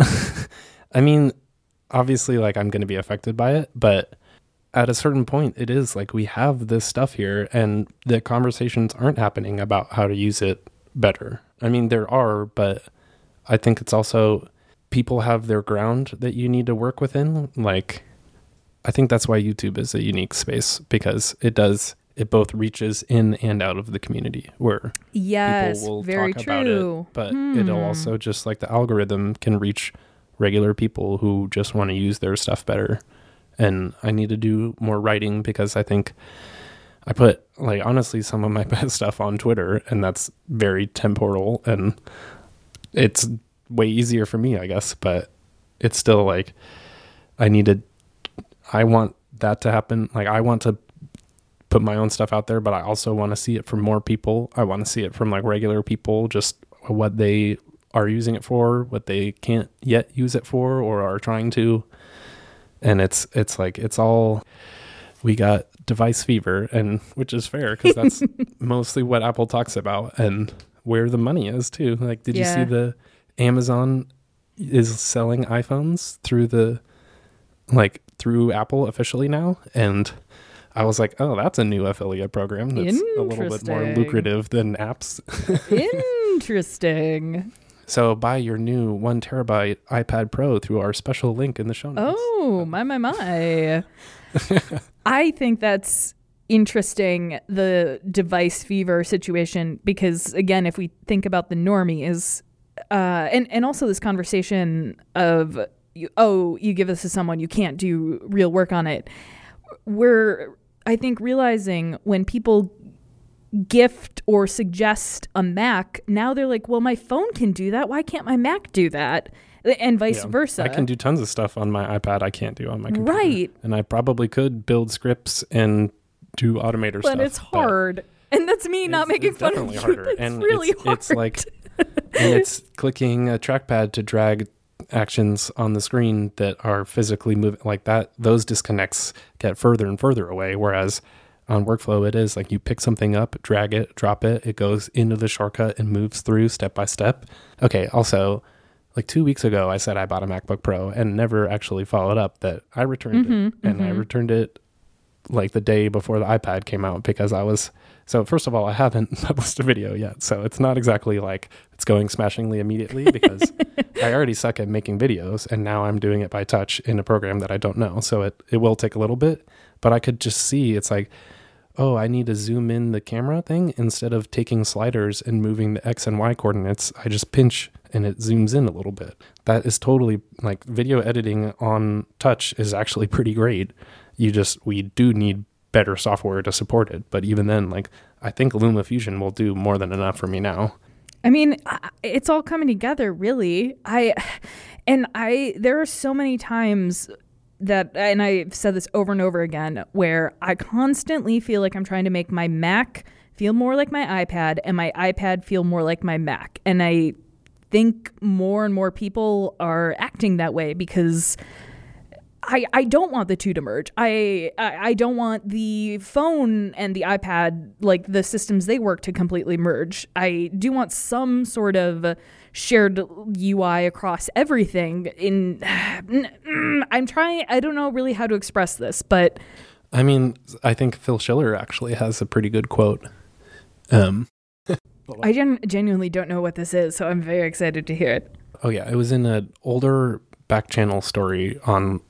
I mean, obviously, like, I'm going to be affected by it, but at a certain point, it is like we have this stuff here and the conversations aren't happening about how to use it better. I mean, there are, but I think it's also... people have their ground that you need to work within. Like, I think that's why YouTube is a unique space, because it does, it both reaches in and out of the community, where yes, people will very talk true. about it, but hmm. it'll also, just like the algorithm, can reach regular people who just want to use their stuff better. And I need to do more writing, because I think I put, like, honestly, some of my best stuff on Twitter, and that's very temporal, and it's way easier for me, I guess, but it's still like, I need to, I want that to happen. Like, I want to put my own stuff out there, but I also want to see it from more people. I want to see it from like regular people, just what they are using it for, what they can't yet use it for or are trying to. And it's, it's like, it's all, we got device fever, and which is fair, because that's mostly what Apple talks about and where the money is too. Like, did yeah. you see the Amazon is selling iPhones through the, like through Apple officially now? And I was like, oh, that's a new affiliate program that's a little bit more lucrative than apps. Interesting. So buy your new one terabyte iPad Pro through our special link in the show notes. Oh, my, my, my. I think that's interesting, the device fever situation, because, again, if we think about the normies, uh, and, and also this conversation of, you, oh, you give this to someone, you can't do real work on it. We're, I think, realizing when people gift or suggest a Mac, now they're like, well, my phone can do that. Why can't my Mac do that? And vice yeah, versa. I can do tons of stuff on my iPad I can't do on my computer. Right. And I probably could build scripts and do automator but stuff. It's hard. But and that's me not making fun of you. Harder. It's and really it's, hard. It's like, and it's clicking a trackpad to drag actions on the screen that are physically moving like that. Those disconnects get further and further away. Whereas on Workflow, it is like you pick something up, drag it, drop it, it goes into the shortcut and moves through step by step. Okay, also, like two weeks ago, I said I bought a MacBook Pro and never actually followed up that I returned mm-hmm, it. And mm-hmm. I returned it like the day before the iPad came out, because I was, so first of all, I haven't published a video yet. So it's not exactly like it's going smashingly immediately, because I already suck at making videos, and now I'm doing it by touch in a program that I don't know. So it, it will take a little bit, but I could just see it's like, oh, I need to zoom in the camera thing. Instead of taking sliders and moving the X and Y coordinates, I just pinch and it zooms in a little bit. That is totally, like, video editing on touch is actually pretty great. You just, we do need better software to support it. But even then, like, I think LumaFusion will do more than enough for me now. I mean, it's all coming together, really. I, and I, there are so many times that, and I've said this over and over again, where I constantly feel like I'm trying to make my Mac feel more like my iPad and my iPad feel more like my Mac. And I think more and more people are acting that way, because I, I don't want the two to merge. I, I I don't want the phone and the iPad, like the systems they work, to completely merge. I do want some sort of shared U I across everything. In I'm trying, I don't know really how to express this, but I mean, I think Phil Schiller actually has a pretty good quote. Um, I gen- genuinely don't know what this is, so I'm very excited to hear it. Oh yeah, it was in an older back channel story on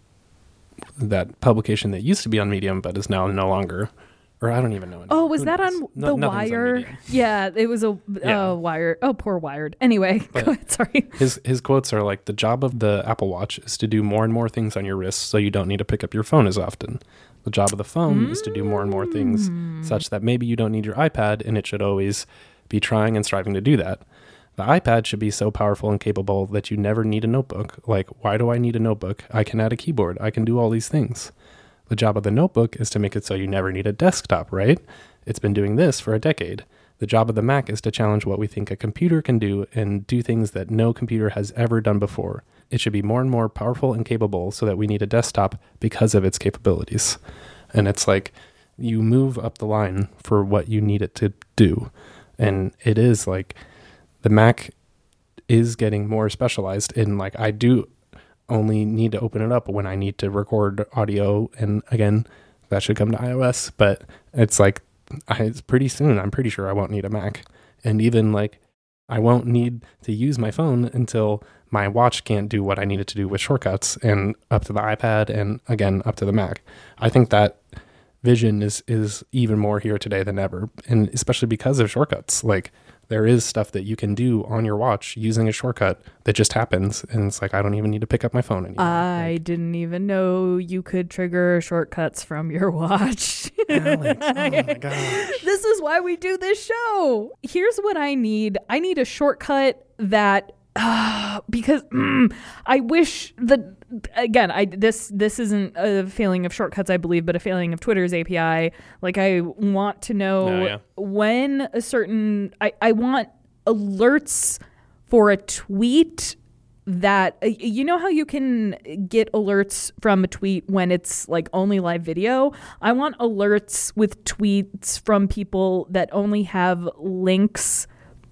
that publication that used to be on Medium but is now no longer, or I don't even know anymore. Oh, was Who that knows? on No, The nothing's on Wire? Medium. Yeah, it was a Yeah. uh, Wired. Oh, poor Wired. Anyway, But go ahead. Sorry. His his quotes are like, the job of the Apple Watch is to do more and more things on your wrist so you don't need to pick up your phone as often. The job of the phone mm. is to do more and more things such that maybe you don't need your iPad, and it should always be trying and striving to do that. The iPad should be so powerful and capable that you never need a notebook. Like, why do I need a notebook? I can add a keyboard. I can do all these things. The job of the notebook is to make it so you never need a desktop, right? It's been doing this for a decade. The job of the Mac is to challenge what we think a computer can do and do things that no computer has ever done before. It should be more and more powerful and capable so that we need a desktop because of its capabilities. And it's like, you move up the line for what you need it to do. And it is like, the Mac is getting more specialized in, like, I do only need to open it up when I need to record audio. And again, that should come to iOS, but it's like, I, it's pretty soon, I'm pretty sure I won't need a Mac. And even like, I won't need to use my phone until my watch can't do what I needed to do with shortcuts, and up to the iPad, and again, up to the Mac. I think that vision is is even more here today than ever, and especially because of shortcuts. Like, there is stuff that you can do on your watch using a shortcut that just happens, and it's like, I don't even need to pick up my phone anymore. I like, didn't even know you could trigger shortcuts from your watch. Alex, oh my gosh. This is why we do this show. Here's what I need. I need a shortcut that uh, because mm, I wish that, again, I this this isn't a failing of shortcuts, I believe, but a failing of Twitter's A P I. Like, I want to know oh, yeah. when a certain I, I want alerts for a tweet that, uh, you know how you can get alerts from a tweet when it's like only live video? I want alerts with tweets from people that only have links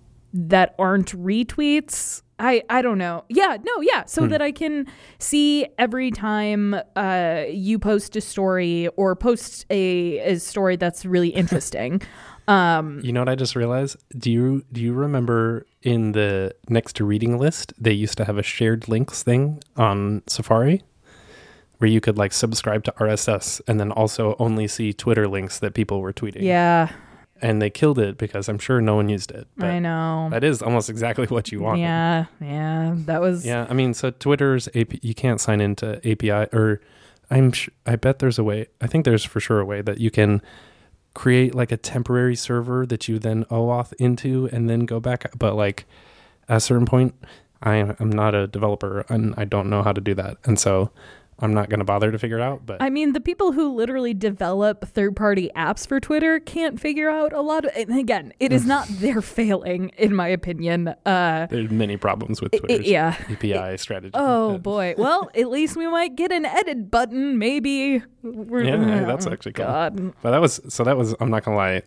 that aren't retweets. I, I don't know. Yeah, no, yeah. So hmm. that I can see every time uh, you post a story or post a, a story that's really interesting. um, you know what I just realized? Do you do you remember in the next to reading list, they used to have a shared links thing on Safari where you could like subscribe to R S S and then also only see Twitter links that people were tweeting. Yeah. And they killed it because I'm sure no one used it. But I know. That is almost exactly what you want. Yeah, yeah. That was... Yeah, I mean, so Twitter's A P I, you can't sign into A P I, or I'm sh- I bet there's a way, I think there's for sure a way that you can create like a temporary server that you then OAuth into and then go back. But like at a certain point, I am not a developer and I don't know how to do that. And so I'm not going to bother to figure it out. But I mean, the people who literally develop third-party apps for Twitter can't figure out a lot of... And again, it is not their failing, in my opinion. Uh, There's many problems with Twitter's it, yeah. A P I strategy. Oh, boy. Well, at least we might get an edit button, maybe. We're, yeah, that's actually cool. God. But that was... So that was, I'm not going to lie,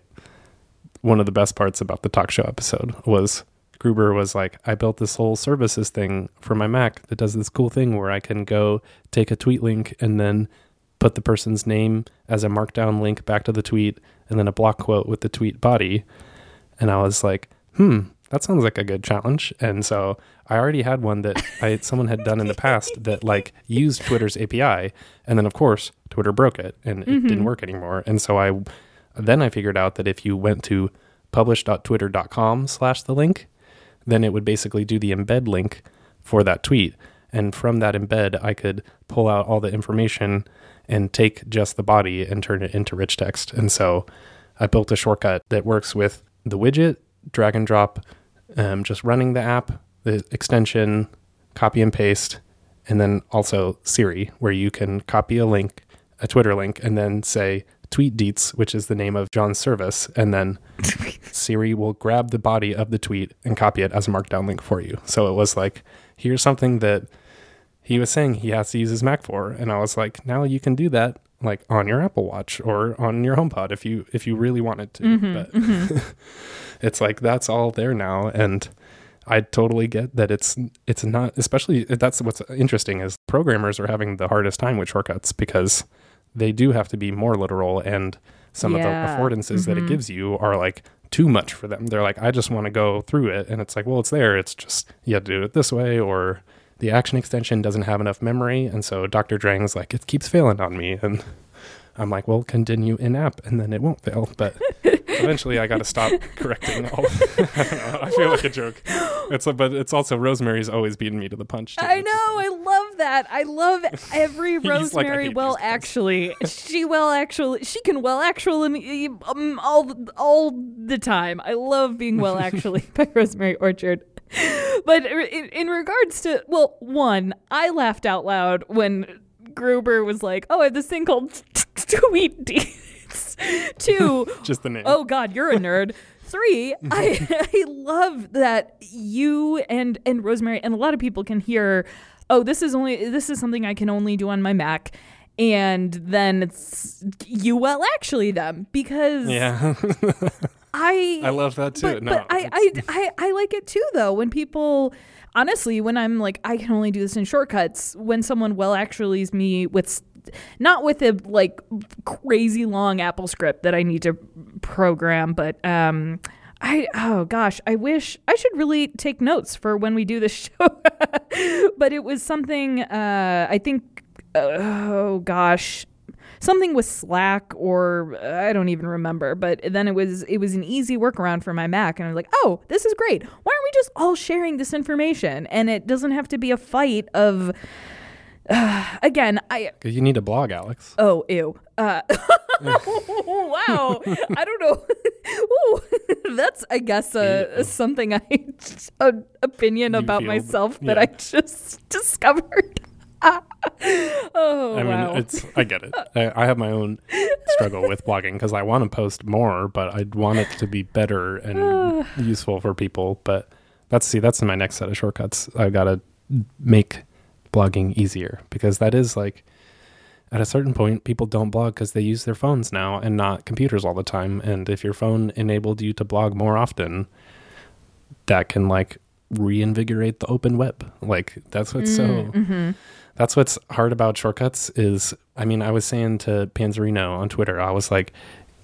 one of the best parts about the talk show episode was... Gruber was like, I built this whole services thing for my Mac that does this cool thing where I can go take a tweet link and then put the person's name as a markdown link back to the tweet and then a block quote with the tweet body. And I was like, hmm, that sounds like a good challenge. And so I already had one that I someone had done in the past that like used Twitter's A P I. And then of course, Twitter broke it and it mm-hmm. didn't work anymore. And so I then I figured out that if you went to publish.twitter.com slash the link, then it would basically do the embed link for that tweet. And from that embed, I could pull out all the information and take just the body and turn it into rich text. And so I built a shortcut that works with the widget, drag and drop, um, just running the app, the extension, copy and paste, and then also Siri, where you can copy a link, a Twitter link, and then say tweet deets, which is the name of John's service, and then Siri will grab the body of the tweet and copy it as a markdown link for you. So it was like, here's something that he was saying he has to use his Mac for, and I was like, now you can do that like on your Apple Watch or on your HomePod if you if you really wanted to. Mm-hmm, but mm-hmm. It's like that's all there now, and I totally get that it's it's not, especially that's what's interesting is programmers are having the hardest time with shortcuts because they do have to be more literal, and some yeah. of the affordances mm-hmm. that it gives you are like too much for them. They're like, I just want to go through it. And it's like, well, it's there. It's just, you have to do it this way, or the action extension doesn't have enough memory. And so Doctor Drang's like, it keeps failing on me. And I'm like, well, continue in app and then it won't fail. But eventually I got to stop correcting all. I don't know. I feel like a joke. It's a, but it's also Rosemary's always beating me to the punch. Too, I know. I love that. I love every Rosemary. like, well, actually, she will actually, she can well actually um, all all the time. I love being well actually by Rosemary Orchard. But in, in regards to, well, one, I laughed out loud when Gruber was like, oh, I have this thing called tweet deets. Two, just the name. Oh God, you're a nerd. Three, I, I love that you and and Rosemary and a lot of people can hear, oh, this is only this is something I can only do on my Mac, and then it's you well actually them because yeah. I I love that too. But, no, but I, I I I like it too though when people. Honestly, when I'm like, I can only do this in shortcuts, when someone well actuallys me with, not with a like crazy long Apple script that I need to program, but um, I oh gosh, I wish I should really take notes for when we do this show. But it was something uh, I think uh, oh gosh, something with Slack or uh, I don't even remember. But then it was it was an easy workaround for my Mac, and I was like, oh, this is great. Why aren't we just all sharing this information? And it doesn't have to be a fight of. Uh, again, I. You need a blog, Alex. Oh, ew. Uh, wow. I don't know. Ooh, that's, I guess, uh, something I, an opinion You about feel- myself yeah. that I just discovered. Oh, I mean, wow. it's. I get it. I, I have my own struggle with blogging because I want to post more, but I want it to be better and useful for people. But that's see, that's my next set of shortcuts. I've got to make blogging easier because that is like at a certain point people don't blog because they use their phones now and not computers all the time. And if your phone enabled you to blog more often, that can like reinvigorate the open web. Like that's what's so Mm-hmm. that's what's hard about shortcuts is, I mean, I was saying to Panzerino on Twitter, I was like,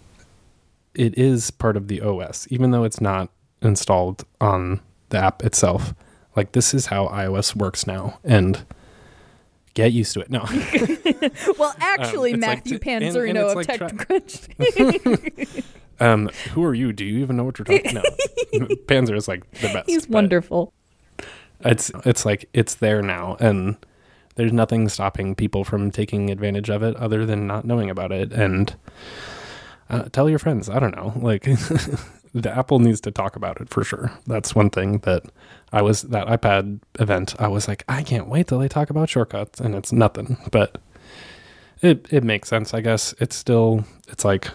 it is part of the O S, even though it's not installed on the app itself. Like this is how iOS works now, and get used to it. No. Well, actually, Um, it's Matthew like t- and- and Panzerino it's of like tra- TechCrunch. um, who are you? Do you even know what you're talking about? No. Panzer is like the best. He's but wonderful. It's it's like it's there now, and there's nothing stopping people from taking advantage of it other than not knowing about it. And uh, tell your friends. I don't know. Like the Apple needs to talk about it for sure. That's one thing that I was that iPad event. I was like, I can't wait till they talk about shortcuts, and it's nothing. But it it makes sense, I guess. It's still it's like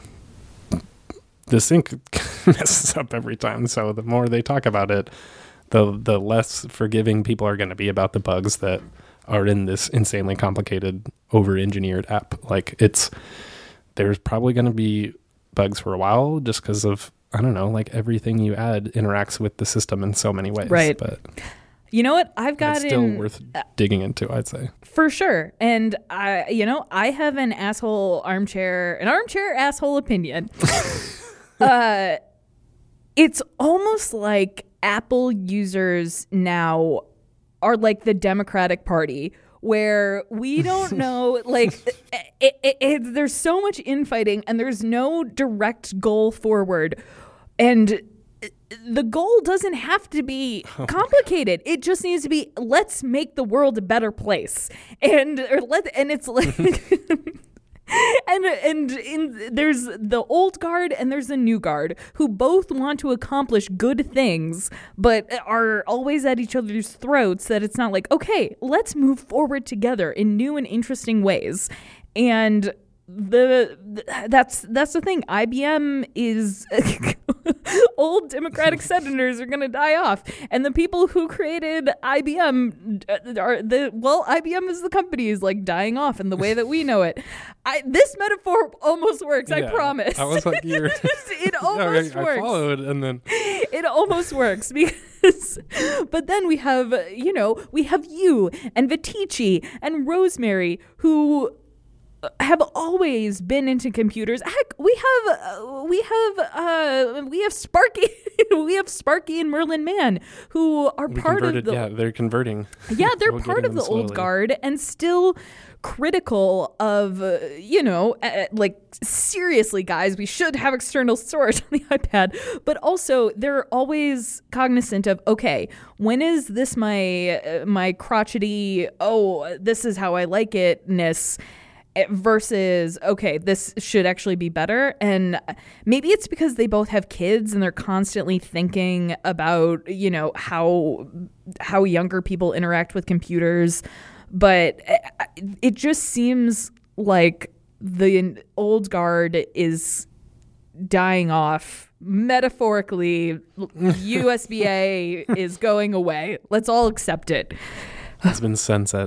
the sync messes up every time. So the more they talk about it, the the less forgiving people are going to be about the bugs that are in this insanely complicated, over-engineered app. Like it's, there's probably going to be bugs for a while just because of, I don't know, like everything you add interacts with the system in so many ways. Right. But You know what? I've got it's still in, worth digging into, I'd say. For sure. And I, you know, I have an asshole armchair, an armchair asshole opinion. uh, it's almost like Apple users now are like the Democratic Party, where we don't know, like, it, it, it, there's so much infighting and there's no direct goal forward. And the goal doesn't have to be complicated. It just needs to be, let's make the world a better place. And or let and it's like and and in, there's the old guard and there's the new guard who both want to accomplish good things but are always at each other's throats, that it's not like, okay, let's move forward together in new and interesting ways. And the that's that's the thing. I B M is old Democratic senators are going to die off, and the people who created I B M are the well. I B M is the company is like dying off in the way that we know it. I, this metaphor almost works. Yeah, I promise. I was like, you're. It almost I, I works. followed, and then It almost works because, but then we have, you know, we have you and Vitici and Rosemary who have always been into computers. Heck, we have, uh, we have, uh, we have Sparky, we have Sparky and Merlin Mann who are we part converted. of the, Yeah, they're converting. yeah, they're We'll get part of into the them old slowly. guard and still critical of, uh, you know, uh, like seriously, guys, we should have external storage on the iPad. But also, they're always cognizant of, okay, when is this my uh, my crotchety? Oh, this is how I like it-ness. Versus, okay, this should actually be better. And maybe it's because they both have kids and they're constantly thinking about, you know, how how younger people interact with computers. But it just seems like the old guard is dying off. Metaphorically, U S B A is going away. Let's all accept it. It's been sunset.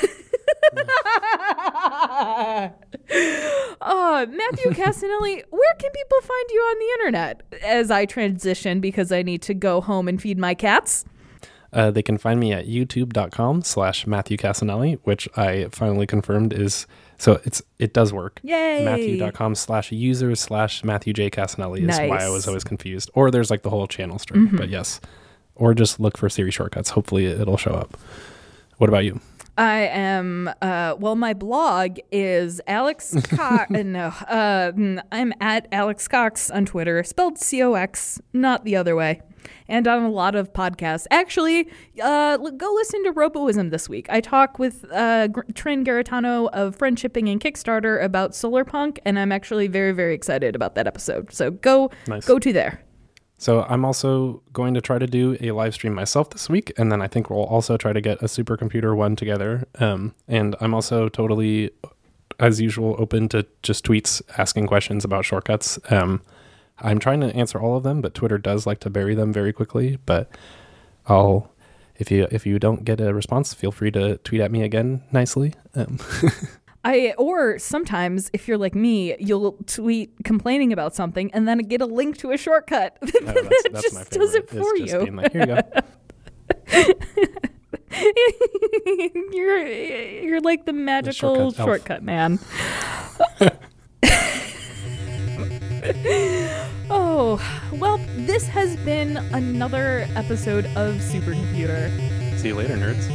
uh, Matthew Castanelli, where can people find you on the internet as I transition because I need to go home and feed my cats? Uh, they can find me at youtube.com slash Matthew Casanelli, which I finally confirmed is, so it's it does work. Yay! Matthew.com slash users slash Matthew J. Casanelli is Nice. why I was always confused. Or there's like the whole channel string, Mm-hmm. but yes. Or just look for Siri shortcuts. Hopefully it'll show up. What about you? I am, uh, well, my blog is Alex Cox. no, uh, I'm at Alex Cox on Twitter, spelled C O X, not the other way. And on a lot of podcasts. Actually, uh, l- go listen to Roboism this week. I talk with uh, Gr- Trin Garitano of Friendshipping and Kickstarter about Solarpunk, and I'm actually very, very excited about that episode. So go, Nice. go to there. So I'm also going to try to do a live stream myself this week, and then I think we'll also try to get a supercomputer one together. Um, and I'm also totally, as usual, open to just tweets asking questions about shortcuts. Um, I'm trying to answer all of them, but Twitter does like to bury them very quickly. But I'll, if you if you don't get a response, feel free to tweet at me again nicely. Um, I or sometimes if you're like me, you'll tweet complaining about something and then get a link to a shortcut that oh, that's, that's just my favorite. does it It's for just you. being like, here you go. you're you're like the magical shortcut elf. shortcut man. Oh, well, this has been another episode of Supercomputer. See you later, nerds.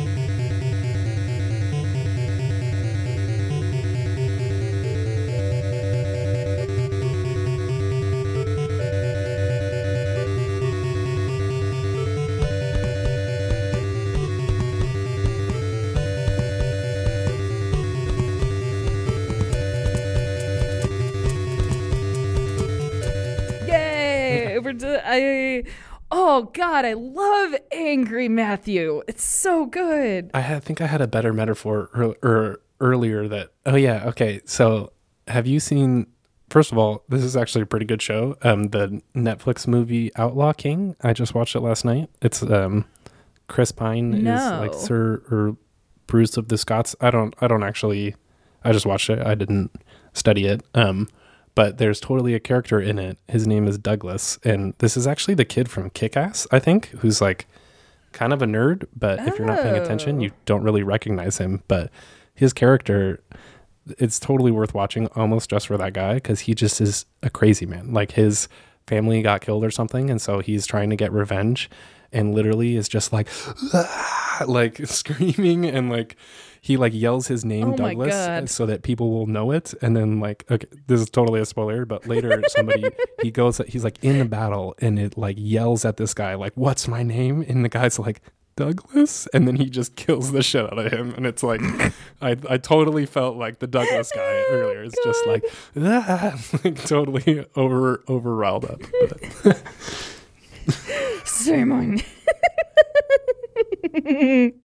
Yay! We're d- I oh god, I love Angry Matthew. It's so good. I had, think I had a better metaphor ear, er, earlier that, oh yeah, okay. So have you seen, first of all, this is actually a pretty good show. Um, the Netflix movie Outlaw King. I just watched it last night. It's, um, Chris Pine No. is like Sir or Bruce of the Scots. I don't, I don't actually, I just watched it. I didn't study it. Um, but there's totally a character in it. His name is Douglas. And this is actually the kid from Kick-Ass, I think, who's like kind of a nerd, but if you're not paying attention, you don't really recognize him. But his character, it's totally worth watching almost just for that guy, because he just is a crazy man. Like his family got killed or something, and so he's trying to get revenge, and literally is just like "Ah," like screaming, and like he like yells his name, Oh my Douglas, God. so that people will know it. And then like, okay, this is totally a spoiler, but later somebody he goes, he's like in the battle, and it like yells at this guy like, "What's my name?" And the guy's like, "Douglas," and then he just kills the shit out of him. And it's like, I I totally felt like the Douglas guy earlier. It's just like, ah, like totally over over riled up. But. Simon.